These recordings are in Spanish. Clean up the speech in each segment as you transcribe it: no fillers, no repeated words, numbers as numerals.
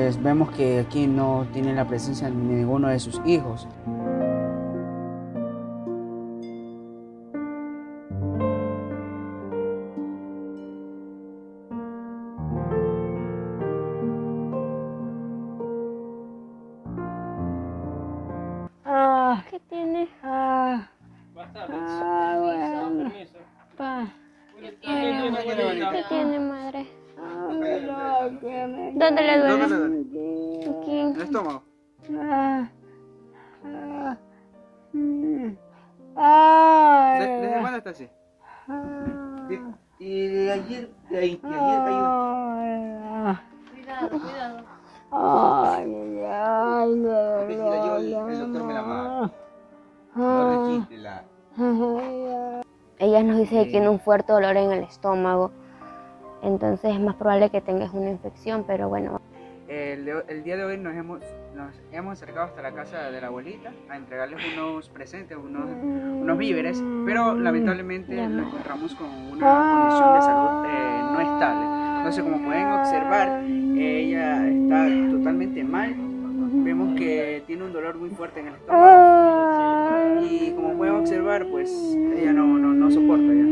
Entonces vemos que aquí no tiene la presencia de ninguno de sus hijos. ¿Qué tiene? Bueno. Permiso. Pa. ¿Qué ¿Qué tiene, madre? ¿Dónde ¿Dónde le duele? ¿En el Aquí. estómago? ¿Desde cuándo está así? Y de ayer cayó. Cuidado. Porque si la llevo el doctor me la manda. No resiste la... Ella nos dice que tiene un fuerte dolor en el estómago, entonces es más probable que tengas una infección, pero bueno. El día de hoy nos hemos acercado hasta la casa de la abuelita a entregarles unos presentes, unos víveres, pero lamentablemente lo encontramos con una condición de salud no estable. Entonces, como pueden observar, ella está totalmente mal. Vemos que tiene un dolor muy fuerte en el estómago y como pueden observar, pues ella no soporta ya.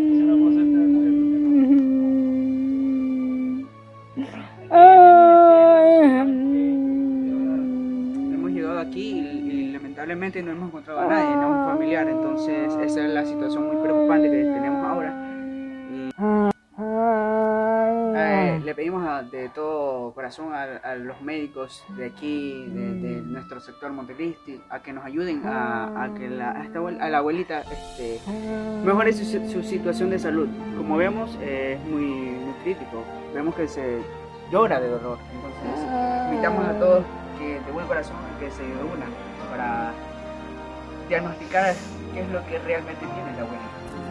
Hemos llegado aquí y lamentablemente no hemos encontrado a nadie, no un familiar, entonces esa es la situación muy preocupante que tenemos ahora. Le pedimos de todo corazón a los médicos de aquí, de nuestro sector Montecristi, a que nos ayuden a que a la abuelita mejore su situación de salud. Como vemos, es muy crítico, vemos que se llora de dolor, entonces invitamos a todos que de buen corazón que se unan para diagnosticar qué es lo que realmente tiene la abuelita.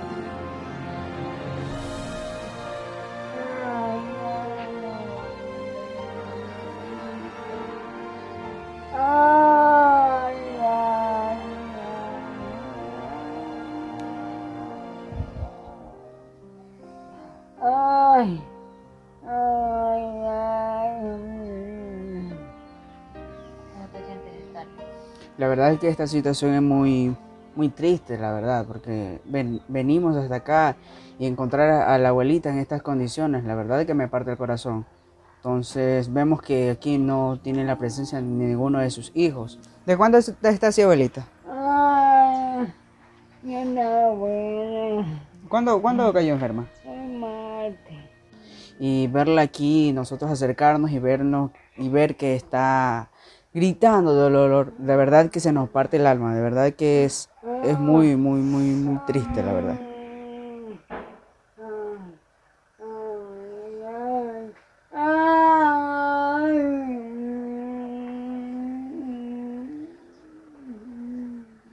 La verdad es que esta situación es muy triste, la verdad, porque venimos hasta acá y encontrar a la abuelita en estas condiciones, la verdad es que me parte el corazón. Entonces vemos que aquí no tiene la presencia de ninguno de sus hijos. ¿De cuándo está así, abuelita? ¿Cuándo cayó enferma? El martes. Y verla aquí, nosotros acercarnos y ver que está gritando de dolor, de verdad que se nos parte el alma, de verdad que es muy triste, la verdad.